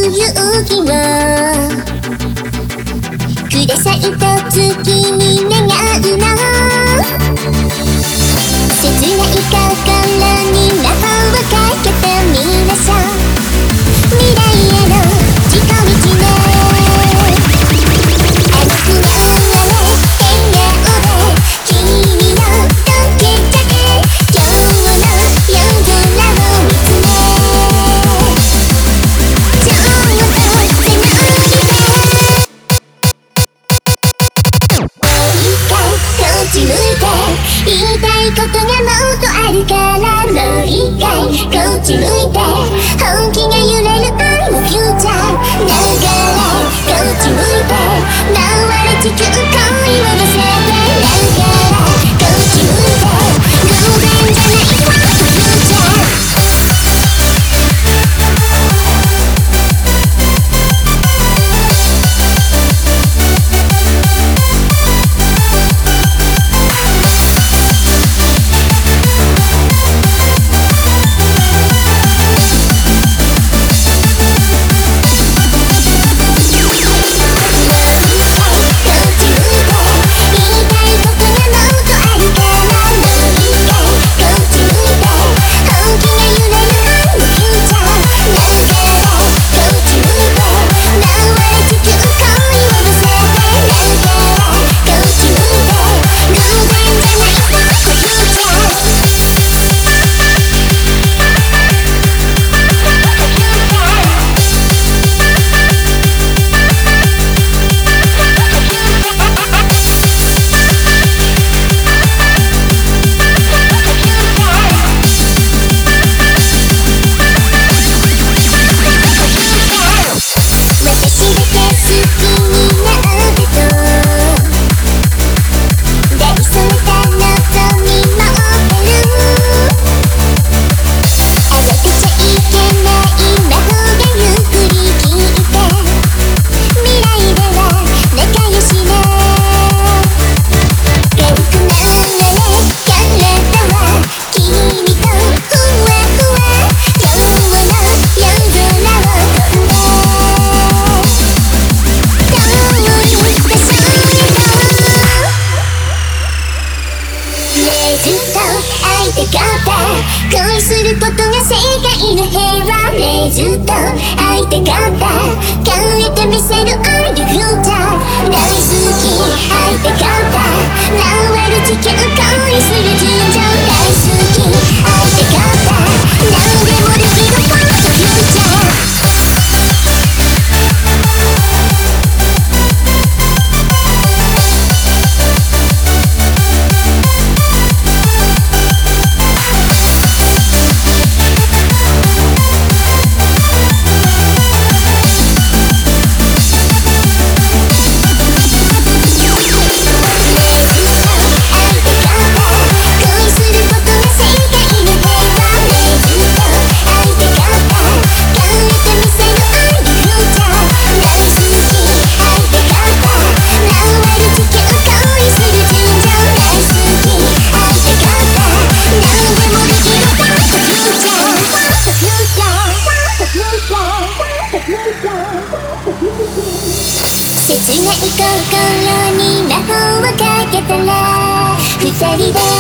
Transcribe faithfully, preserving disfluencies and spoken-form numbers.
勇気をくださいと月に願うの。切ない心に魔法をかけてみましょう。未来への近道ね。あの雲の笑顔で君を溶けちゃえ。今日の夜空を見つめちょうど背伸びでもう一回こっち向いて言いたいことがもっとあるから。もう一回こっち向いて本気が揺れる愛のフューチャー。だからこっち向いて回る地球恋を乗せて。だからこっち向いて偶然じゃないファーストフューチャー。恋することが世界の平和ね。ずっと会いたかった。変えてみせる愛のフューチャー。大好き会いたかった。回る地球恋する純情。大好き会いたかった。何でもできるファーストフューチャー。切ない心に魔法をかけたら二人で